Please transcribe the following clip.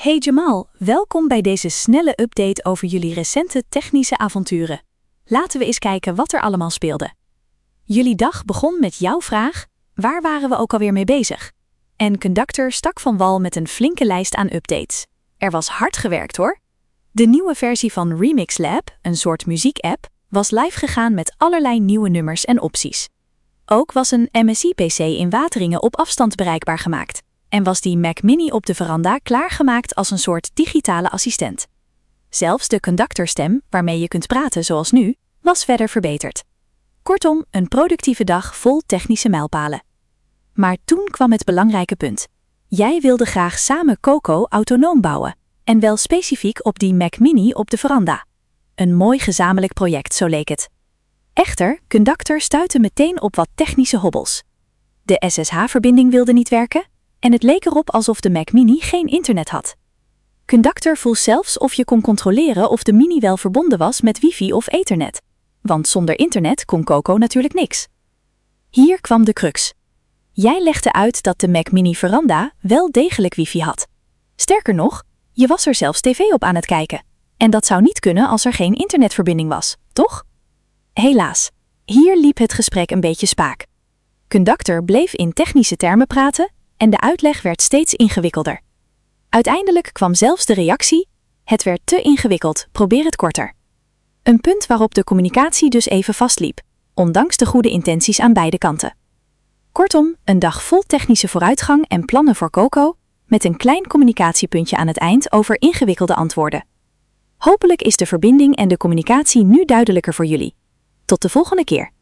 Hey Jamal, welkom bij deze snelle update over jullie recente technische avonturen. Laten we eens kijken wat er allemaal speelde. Jullie dag begon met jouw vraag: waar waren we ook alweer mee bezig? En Conductor stak van wal met een flinke lijst aan updates. Er was hard gewerkt hoor. De nieuwe versie van Remix Lab, een soort muziek-app, was live gegaan met allerlei nieuwe nummers en opties. Ook was een MSI-PC in Wateringen op afstand bereikbaar gemaakt. En was die Mac Mini op de veranda klaargemaakt als een soort digitale assistent. Zelfs de conductorstem, waarmee je kunt praten zoals nu, was verder verbeterd. Kortom, een productieve dag vol technische mijlpalen. Maar toen kwam het belangrijke punt. Jij wilde graag samen Coco autonoom bouwen. En wel specifiek op die Mac Mini op de veranda. Een mooi gezamenlijk project, zo leek het. Echter, Conductor stuitte meteen op wat technische hobbels. De SSH-verbinding wilde niet werken. En het leek erop alsof de Mac Mini geen internet had. Conductor vroeg zelfs of je kon controleren of de Mini wel verbonden was met wifi of ethernet. Want zonder internet kon Coco natuurlijk niks. Hier kwam de crux. Jij legde uit dat de Mac Mini veranda wel degelijk wifi had. Sterker nog, je was er zelfs tv op aan het kijken. En dat zou niet kunnen als er geen internetverbinding was, toch? Helaas, hier liep het gesprek een beetje spaak. Conductor bleef in technische termen praten en de uitleg werd steeds ingewikkelder. Uiteindelijk kwam zelfs de reactie: het werd te ingewikkeld, probeer het korter. Een punt waarop de communicatie dus even vastliep, ondanks de goede intenties aan beide kanten. Kortom, een dag vol technische vooruitgang en plannen voor Coco, met een klein communicatiepuntje aan het eind over ingewikkelde antwoorden. Hopelijk is de verbinding en de communicatie nu duidelijker voor jullie. Tot de volgende keer.